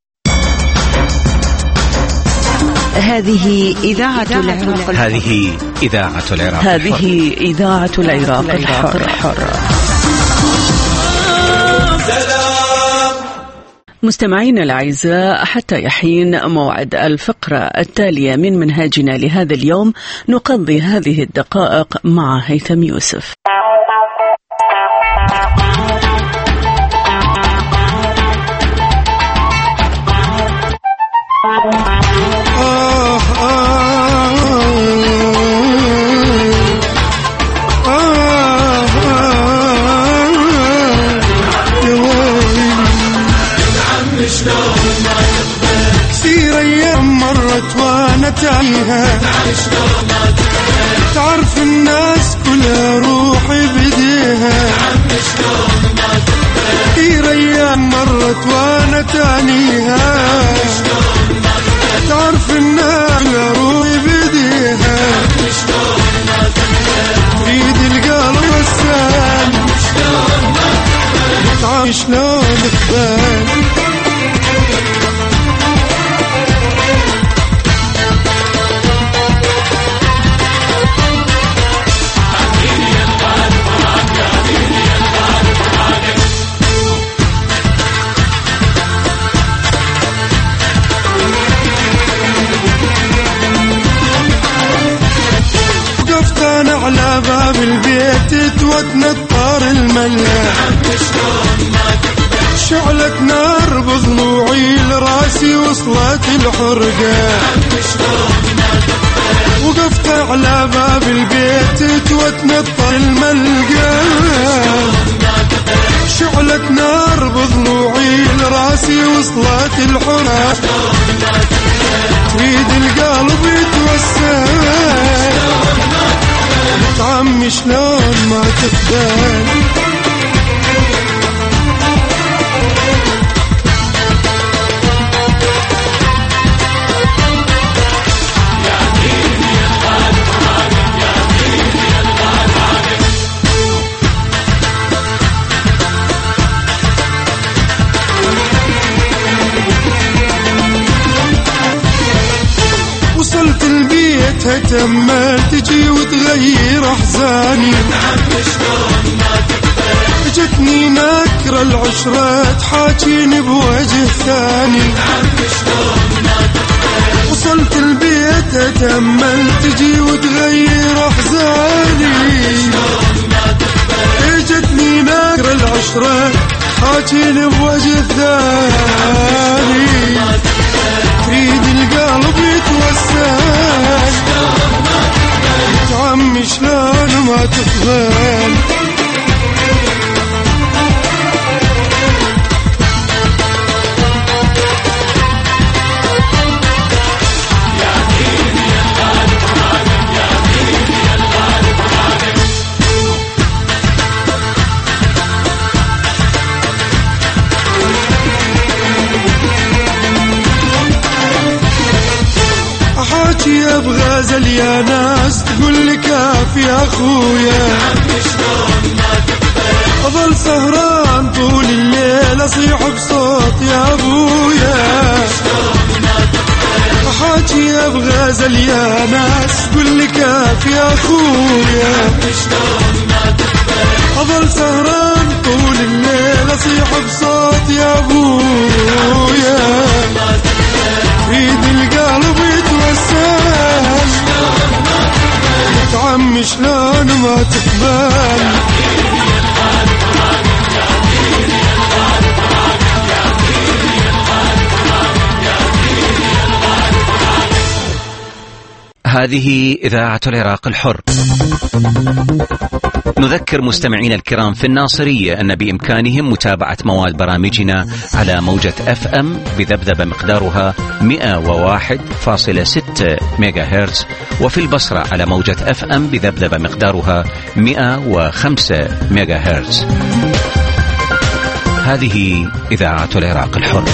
هذه إذاعة العراق الحر. هذه إذاعة العراق الحر. هذه إذاعة العراق الحر. مستمعينا الأعزاء، حتى يحين موعد الفقرة التالية من منهاجنا لهذا اليوم نقضي هذه الدقائق مع هيثم يوسف. كثير أيام مرت وأنا تايهة، تعرف الناس كلها روحي بديها، كثير أيام مرت وأنا تانيها، تعرف النار روحي بديها، تريد القلب والسان، تعرف شلون تبان. على باب البيت توتنطر الملا، شعلة نار بضلوعي لراسي وصلت الحرقة، وقفت على باب البيت توتنطر الملقى، شعلة نار بضلوعي لراسي وصلت الحرقة، تريد القلب يتوسع، عمي شلون ما تقبل. وصلت البيت هتمل تجي وتغير احزاني، جتني نكرة العشرة تحاكيني بوجه ثاني، وصلت البيت هتمل تجي وتغير احزاني، جتني نكرة العشرة تحاكيني بوجه ثاني، تريد القلب يتوسع، عمي شلون ما تقبل. يا بغازل يا ناس تقول لي كاف يا اخويا، اظل سهران طول الليل اصيح بصوت يا ابويا، حاجي يا بغازل يا ناس تقول لي كاف يا اخويا، اظل سهران طول الليل اصيح بصوت يا ابويا، يريد القلب يتوسع، عمي شلون ما تقبل. هذه إذاعة العراق الحر. نذكر مستمعين الكرام في الناصرية أن بإمكانهم متابعة مواد برامجنا على موجة أف أم بذبذبة مقدارها مئة وواحد فاصلة ستة ميجا هرتز، وفي البصرة على موجة أف أم بذبذبة مقدارها مئة وخمسة ميجا هرتز. هذه إذاعة العراق الحر.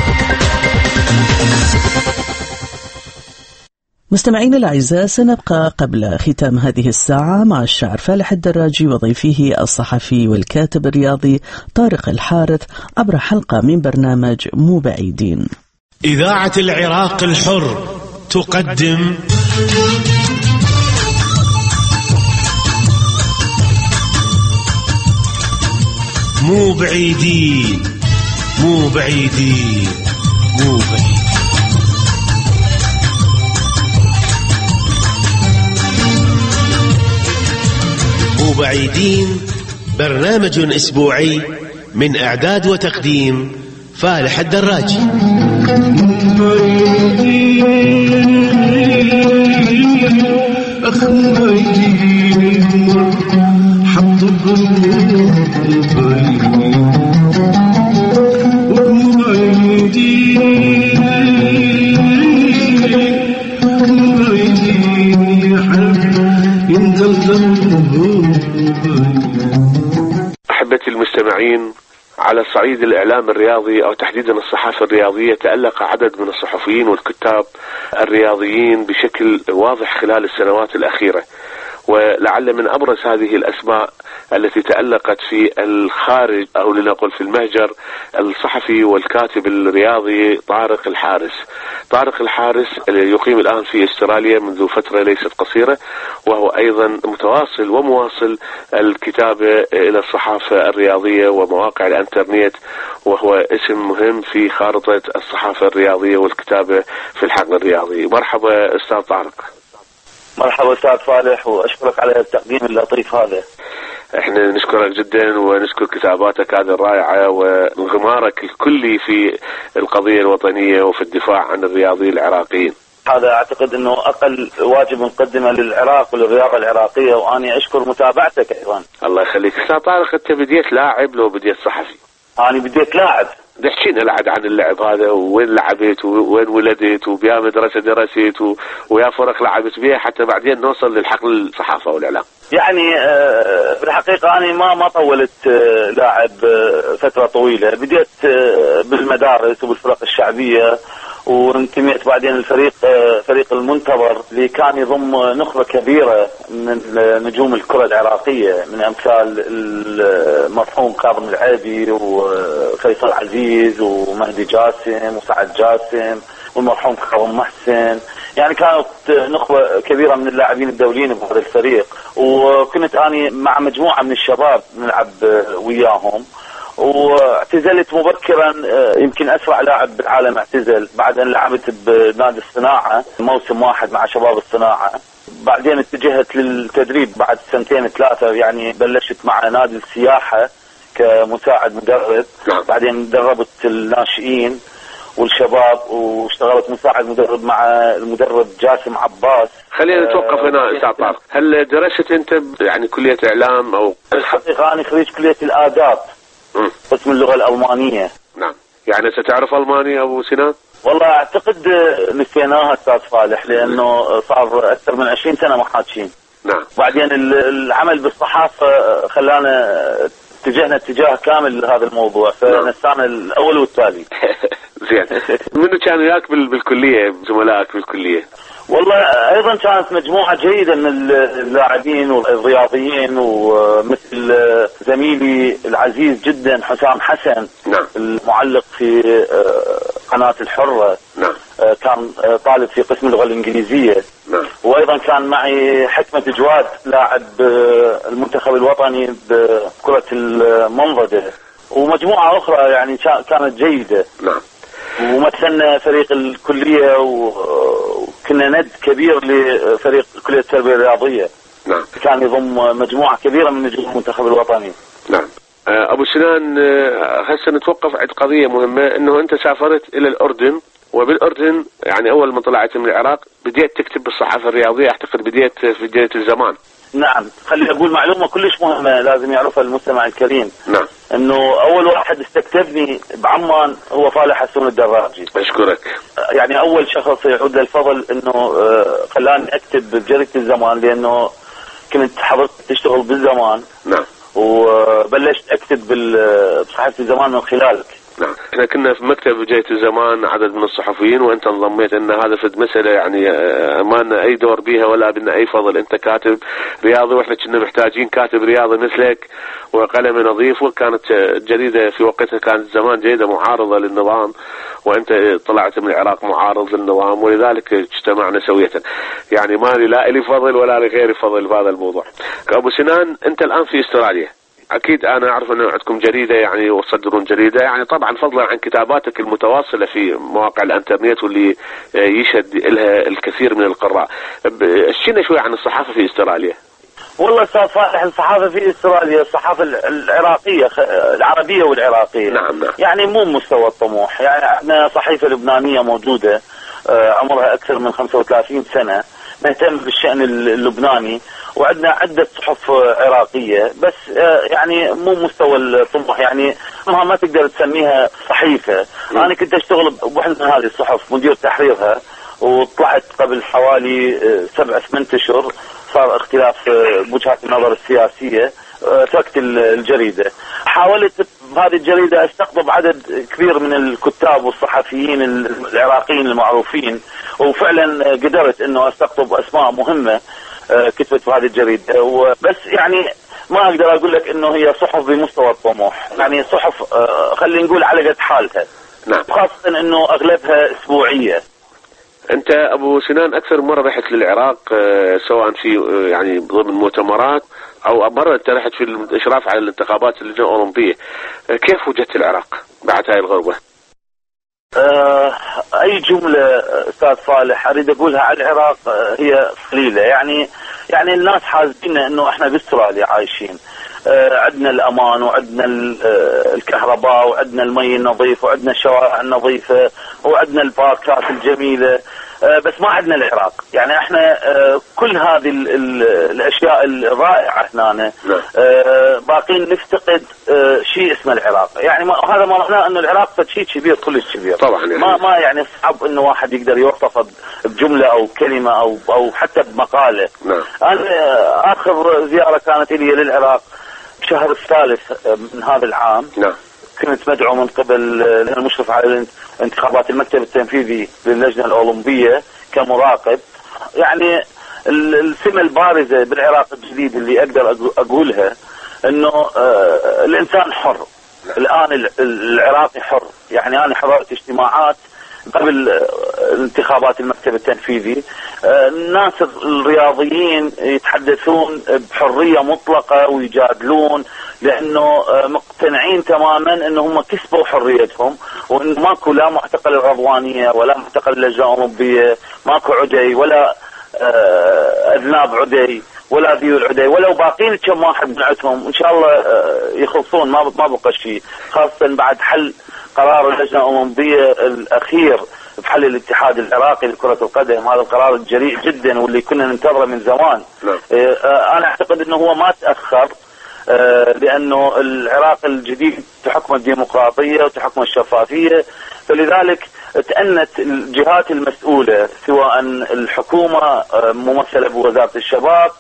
مستمعين الأعزاء، سنبقى قبل ختام هذه الساعة مع الشاعر فالح الدراجي وضيفه الصحفي والكاتب الرياضي طارق الحارث عبر حلقة من برنامج مو بعيدين. إذاعة العراق الحر تقدم مو بعيدين مو بعيدين مو بعيدين. مو بعيدين برنامج أسبوعي من إعداد وتقديم فالح الدراجي. أحبتي المستمعين، على صعيد الإعلام الرياضي أو تحديدا الصحافة الرياضية تألق عدد من الصحفيين والكتاب الرياضيين بشكل واضح خلال السنوات الأخيرة، ولعل من أبرز هذه الأسماء التي تألقت في الخارج أو لنقل في المهجر الصحفي والكاتب الرياضي طارق الحارس. طارق الحارس يقيم الآن في استراليا منذ فترة ليست قصيرة، وهو أيضا متواصل ومواصل الكتابة إلى الصحافة الرياضية ومواقع الإنترنت، وهو اسم مهم في خارطة الصحافة الرياضية والكتابة في الحقل الرياضي. مرحبا أستاذ طارق. مرحبا أستاذ صالح، وأشكرك على التقديم اللطيف هذا. احنا نشكرك جدا ونشكر كتاباتك هذه الرائعة وانغمارك الكلي في القضية الوطنية وفي الدفاع عن الرياضيين العراقيين. هذا اعتقد انه اقل واجب نقدمه للعراق وللرياضة العراقية، واني اشكر متابعتك ايضا. الله يخليك. استاذ طارق، انت بديت لاعب لو بديت صحفي؟ انا بديت لاعب. احكينا لعد عن اللعب هذا، وين لعبت وين ولدت وبيا مدرسة درست ويا فرق لعبت بيها حتى بعدين نوصل للحقل الصحافة والإعلام. يعني بالحقيقة أنا ما ما طولت لاعب فترة طويلة، بديت بالمدارس وبالفرق الشعبية، وانتميت بعدين الفريق فريق المنتظر اللي كان يضم نخبة كبيرة من نجوم الكرة العراقية، من أمثال المرحوم كاظم العيبي وفيصل عزيز ومهدي جاسم وسعد جاسم والمرحوم كاظم محسن. يعني كانت نخبة كبيرة من اللاعبين الدوليين بهذا الفريق، وكنت أنا مع مجموعة من الشباب نلعب وياهم، واعتزلت مبكرا. يمكن أسرع لاعب بالعالم اعتزل بعد أن لعبت بنادي الصناعة موسم واحد مع شباب الصناعة. بعدين اتجهت للتدريب بعد سنتين ثلاثة، يعني بلشت مع نادي السياحة كمساعد مدرب. بعدين دربت الناشئين والشباب، واشتغلت مساعد مدرب مع المدرب جاسم عباس. خلينا نتوقف هنا استاذ طارق. هل درست انت يعني كلية اعلام او؟ الحقيقة انا خريج كلية الاداب قسم اللغة الالمانية. نعم. يعني ستعرف الماني ابو سنان؟ والله اعتقد نسيناها استاذ صالح، لانه صار اكثر من عشرين سنة ما حاكين. نعم. بعدين العمل بالصحافة خلانا اتجهنا اتجاه كامل لهذا الموضوع، فنسانا الاول والتالي. زين. منو كان وياك بالكلية، زملائك بالكلية؟ والله ايضا كانت مجموعة جيدة من اللاعبين والرياضيين، ومثل زميلي العزيز جدا حسام حسن. نعم. المعلق في قناة الحرة. نعم. كان طالب في قسم اللغة الانجليزية. نعم. وايضا كان معي حكمة جواد لاعب المنتخب الوطني بكرة المنضدة، ومجموعة اخرى يعني كانت جيدة. نعم. ومثلنا فريق الكلية، وكنا ند كبير لفريق كلية التربية الرياضية. نعم. كان يضم مجموعة كبيرة من نجوم المنتخب الوطني. نعم. أبو سنان، هسه نتوقف عند قضية مهمة، أنه أنت سافرت إلى الأردن، وبالأردن يعني أول ما طلعت من العراق بديت تكتب بالصحافة الرياضية، أعتقد بديت في بداية الزمان. نعم. خلي أقول معلومة كلش مهمة لازم يعرفها المستمع الكريم. نعم. انه اول واحد استكتبني بعمان هو فالح حسون الدراجي. اشكرك. يعني اول شخص يعود للفضل انه خلاني اكتب بجريدة الزمان، لانه كنت حضرت تشتغل بالزمان. نعم. وبلشت اكتب بصحيفة الزمان من خلالك. نعم. احنا كنا في مكتب جيت الزمان عدد من الصحفيين، وانت انضميت. ان هذا فد مسألة يعني ما لنا اي دور بيها ولا بنا اي فضل. انت كاتب رياضي، واحنا كنا محتاجين كاتب رياضي مثلك وقلم نظيف. وكانت جريدة في وقتها كانت زمان جريدة معارضة للنظام، وانت طلعت من العراق معارض للنظام، ولذلك اجتمعنا سوية. يعني ما لي لا لي فضل ولا لغيري فضل بهذا الموضوع. ابو سنان، انت الان في استراليا، أكيد أنا أعرف أن عندكم جريدة يعني وتصدرون جريدة، يعني طبعا فضلا عن كتاباتك المتواصلة في مواقع الانترنت واللي يشهد لها الكثير من القراء. اشينا شوي عن الصحافة في استراليا. والله استاذ صالح، الصحافة في استراليا الصحافة العراقية العربية والعراقية. نعم نعم. يعني مو مستوى الطموح. يعني عندنا صحيفة لبنانية موجودة عمرها أكثر من خمسة وثلاثين سنة، نهتم بالشأن اللبناني، وعندنا عدة صحف عراقية، بس يعني مو مستوى الطموح. يعني ما تقدر تسميها صحيفة. م. أنا كنت أشتغل بواحدة من هذه الصحف مدير تحريرها، وطلعت قبل حوالي سبع ثمان أشهر. صار اختلاف بوجهات النظر السياسية، تركت الجريدة. حاولت بهذه الجريدة استقطب عدد كبير من الكتاب والصحفيين العراقيين المعروفين، وفعلا قدرت انه استقطب اسماء مهمة كتبت في هذه الجريدة. وبس يعني ما اقدر اقول لك انه هي صحف بمستوى الطموح، يعني صحف خلينا نقول على قد حالها. نعم. خاصة انه اغلبها اسبوعية. انت ابو سنان اكثر مرة رحت للعراق سواء في يعني ضمن مؤتمرات او مرة انت رحت في الاشراف على الانتخابات اللجنة الاولمبية، كيف وجدت العراق بعد هاي الغربة؟ آه اي جملة استاذ صالح اريد اقولها على العراق هي قليلة. يعني يعني الناس حاسبين انه احنا باستراليا عايشين. آه عندنا الامان وعندنا الكهرباء وعندنا المي النظيف وعندنا الشوارع النظيفة وعندنا الباركات الجميلة، آه بس ما عندنا العراق. يعني احنا آه كل هذه ال ال الاشياء الرائعة هنا آه باقين نفتقد آه شيء اسمه العراق. يعني ما هذا ما معناه انه العراق فد شيء كبير كلش كبير طبعا. يعني ما ما يعني صعب انه واحد يقدر يوصفه بجملة او كلمة او او حتى بمقالة. نعم. انا آه اخر زيارة كانت لي للعراق بشهر الثالث من هذا العام. نعم. كنت مدعو من قبل المشرف على انتخابات المكتب التنفيذي للجنة الأولمبية كمراقب. يعني السمة البارزة بالعراق الجديد اللي أقدر أقولها أنه الإنسان حر. الآن العراقي حر. يعني أنا حضرت اجتماعات قبل انتخابات المكتب التنفيذي، الناس الرياضيين يتحدثون بحرية مطلقة ويجادلون لأنه مقتنعين تماما أنهم كسبوا حريتهم، وأنه ماكو لا معتقل الرضوانية ولا معتقل اللجنة الأولمبية، ماكو عدي ولا أذناب عدي ولا ذيول عدي، ولو باقين كم واحد من عندهم إن شاء الله يخلصون، ما ما بقى شيء، خاصة بعد حل قرار اللجنة الأولمبية الأخير بحل الاتحاد العراقي لكرة القدم. هذا القرار الجريء جدا واللي كنا ننتظره من زمان. نعم. أنا أعتقد أنه هو ما تأخر، لأنه العراق الجديد تحكم الديمقراطية وتحكم الشفافية، فلذلك تأنت الجهات المسؤولة سواء الحكومة ممثلة بوزارة الشباب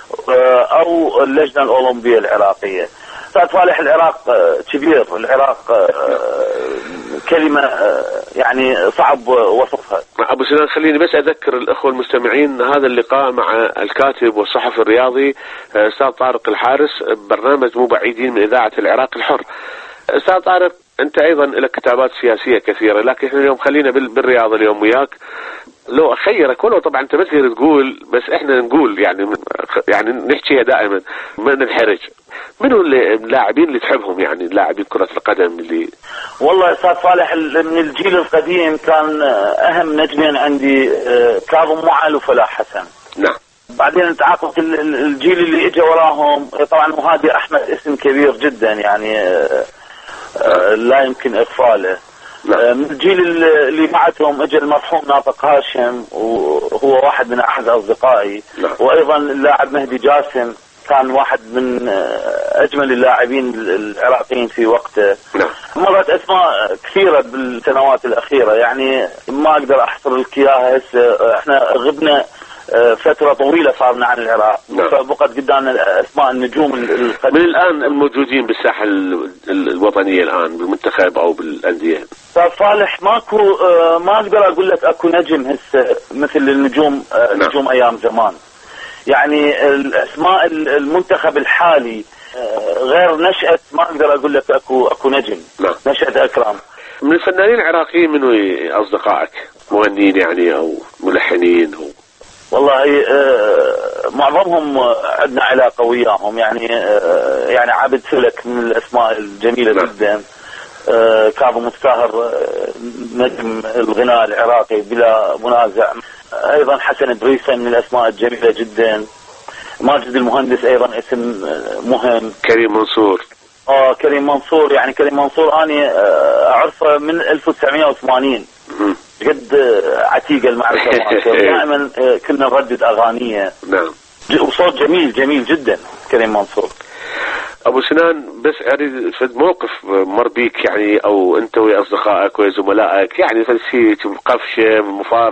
أو اللجنة الأولمبية العراقية. أستاذ فالح العراق كبير، العراق كلمة يعني صعب وصفها. أبو سنان خليني بس أذكر الأخوة المستمعين هذا اللقاء مع الكاتب والصحفي الرياضي أستاذ طارق الحارس، برنامج مو بعيدين من إذاعة العراق الحر. أستاذ طارق أنت أيضا لك كتابات سياسية كثيرة، لكن إحنا اليوم خلينا بالرياضة اليوم وياك. لو أخيرك ولو طبعا أنت ما تقدر تقول، بس إحنا نقول يعني يعني نحكيها دائما ما ننحرج. منو اللاعبين اللي تحبهم يعني لاعبين كرة القدم اللي؟ والله أستاذ صالح من الجيل القديم كان أهم نجمين عندي كاظم معل وفلاح حسن. نعم. بعدين تعاقبت الجيل اللي اجى وراهم، طبعا مهادي أحمد اسم كبير جدا يعني لا يمكن إغفاله. من الجيل اللي بعدهم اجى المرحوم ناطق هاشم وهو واحد من أحد أصدقائي. نعم. وأيضا اللاعب مهدي جاسم كان واحد من أجمل اللاعبين العراقيين في وقته. نعم. مرت أسماء كثيرة بالسنوات الأخيرة، يعني ما أقدر أحصر لك إياها هسه. إحنا غبنا فترة طويلة صارنا عن العراق. نعم. فبقت قدامنا أسماء النجوم من الآن الموجودين بالساحة الوطنية الآن بالمنتخب أو بالأندية. صالح ماكو ما أقدر أقول لك أكو نجم هسه مثل النجوم. نعم. نجوم أيام زمان. يعني الأسماء المنتخب الحالي غير نشأة، ما أقدر أقول لك أكو أكو نجم. نعم. نشأة أكرم. من الفنانين العراقيين منو أصدقائك؟ مغنيين يعني أو ملحنين أو؟ والله معظمهم عندنا علاقة وياهم، يعني يعني عابد سلك من الأسماء الجميلة. نعم. جدا. كاظم الساهر نجم الغناء العراقي بلا منازع. أيضا حسن بريسة من الأسماء الجميلة جدا. ماجد المهندس أيضا اسم مهم. كريم منصور. آه كريم منصور، يعني كريم منصور أنا أعرفه من ألف وتسعمائة وثمانين. قد عتيقة المعرفة. دائما كنا نردد أغانيه. نعم. وصوت جميل جميل جدا كريم منصور. أبو سنان بس أريد فد موقف مر بيك يعني أو أنت ويا أصدقائك ويا زملائك، يعني فد شيء قفشة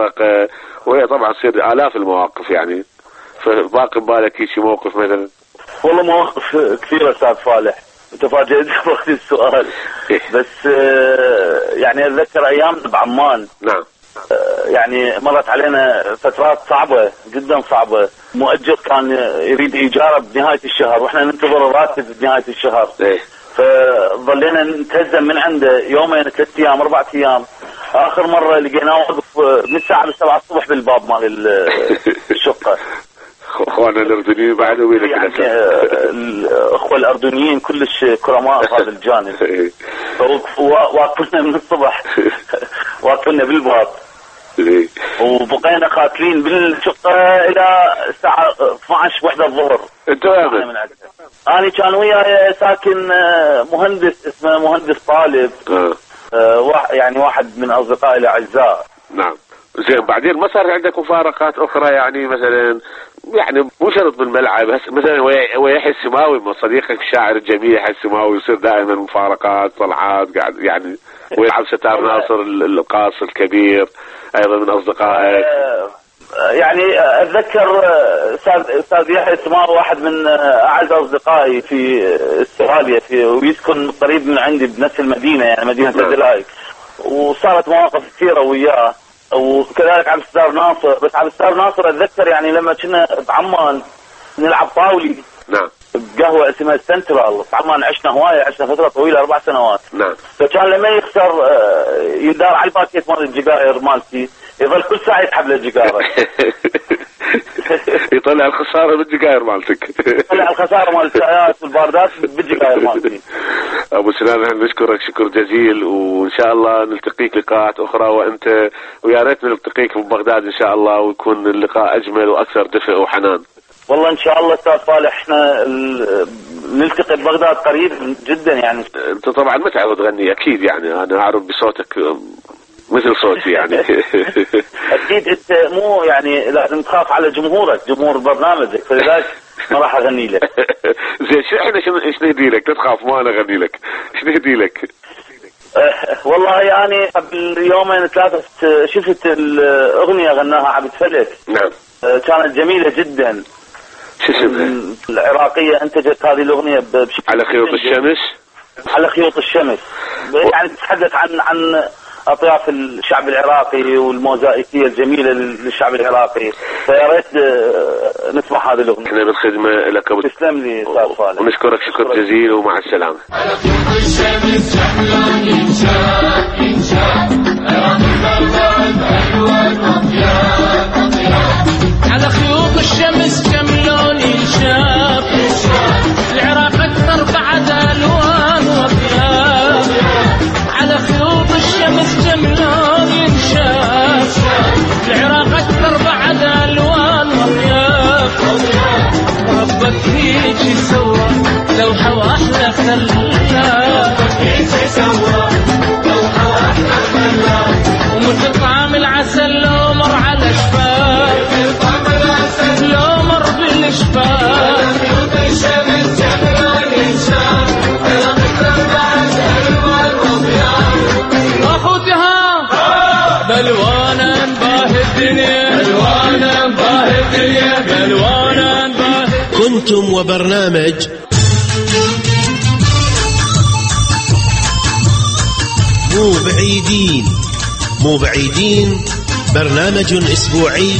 مفارقة، وهي طبعا تصير آلاف المواقف، يعني فباقي ببالك شيء موقف مثلا؟ والله مواقف كثيرة أستاذ فالح، تفاجئت بوقت السؤال. بس يعني أتذكر أيام بعمان. نعم. يعني مرت علينا فترات صعبة جدا صعبة، مؤجر كان يريد إيجاره بنهاية الشهر وإحنا ننتظر الراتب بنهاية الشهر. فظلينا نتهزم من عنده يومين ثلاث أيام أربع أيام. آخر مرة لقيناه واقف من الساعة السبعة الصبح بالباب مال الشقة. اخوانا الاردنيين بعد وينك يعني الاخوه الاردنيين كلش كرماء في هذا الجانب. واقفنا من الصبح واقفنا بالباب وبقينا قاتلين بالشقه الى الساعه اثنعش وحده الظهر. انت وين؟ انا كان وياي ساكن مهندس اسمه مهندس طالب. اه يعني واحد من اصدقائي الاعزاء. نعم. زين بعدين ما صار عندك مفارقات اخرى يعني مثلا يعني مو شرط بالملعب مثلا ويا يحيى السماوي صديقك الشاعر الجميل يحيى السماوي يصير دائما مفارقات طلعات قاعد يعني ويلعب ستار ناصر القاص الكبير ايضا من اصدقائك. يعني اتذكر استاذ استاذ يحيى السماوي واحد من اعز اصدقائي في استراليا في ويسكن قريب من عندي بنفس المدينه يعني مدينه ادلايد، وصارت مواقف كثيره وياه. وكذلك عبد الستار ناصر. بس عبد الستار ناصر اتذكر يعني لما كنا بعمان نلعب طاولي. نعم. بقهوه اسمها سنترال بعمان، عشنا هوايه عشنا فتره طويله اربع سنوات. نعم. فكان لما يخسر يدار على الباكيت مال الجزائر مالتي يظل كل ساعه يسحب له الجزائر. يطلع الخساره بالجزائر مالتك. يطلع الخساره مال الشايات والباردات بالجزائر مالتي. ابو سنان احنا نشكرك شكر جزيل، وان شاء الله نلتقيك لقاءات اخرى، وانت ويا ريت نلتقيك في بغداد ان شاء الله ويكون اللقاء اجمل واكثر دفء وحنان. والله ان شاء الله استاذ صالح احنا نلتقي ببغداد قريب جدا يعني. انت طبعا متعود تغني اكيد يعني، انا اعرف بصوتك مثل صوتي يعني. اكيد انت مو يعني لازم تخاف على جمهورك جمهور برنامجك، فلذلك ما راح اغني لك. زين شو احنا شنو ندي لك؟ لا تخاف ما انا اغني لك، شنو ندي لك؟ أه والله يعني قبل يومين ثلاثه شفت الاغنيه غناها عبد فلك. نعم. أه كانت جميله جدا. شو اسمها؟ العراقيه انتجت هذه الاغنيه بشكل على خيوط الشمس. على خيوط الشمس يعني تتحدث عن عن اطياف الشعب العراقي والموزائيكيه الجميله للشعب العراقي، فيا ريت نسمع هذه الاغنيه. احنا بالخدمه لك. تسلم لي استاذ صالح ونشكرك شكر جزيل ومع السلامه. على خيوط الشمس شحلان ينشاف ينشاف على خيوط الشمس كم لون ينشاف العراق اكثر بعد الوان واطياف. على خيوط الشمس كم لون ينشاف العراق اكثر بعد الوان واطياف. ربك هيك سوى لو حوى احلى خلاف، هيك سوى لو حوى احلى خلاف. ومثل طعم العسل لو مر على شفاف، لو مر بالشفاف. اخوتها بلوانا باهي الدنيا، بلوانا باهي الدنيا، بلوانا باهي. كنتم وبرنامج مو بعيدين. مو بعيدين برنامج اسبوعي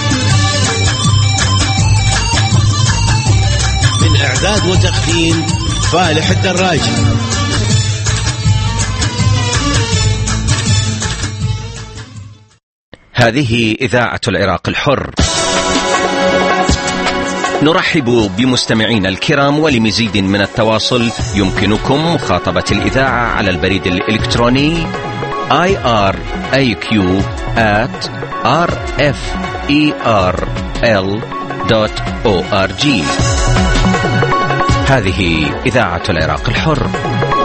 من اعداد وتقديم فالح الدراجي. هذه إذاعة العراق الحر. نرحب بمستمعينا الكرام، ولمزيد من التواصل يمكنكم مخاطبة الإذاعة على البريد الإلكتروني آي آر إيه كيو آت آر إف إي آر إل دوت أو آر جي. هذه إذاعة العراق الحر.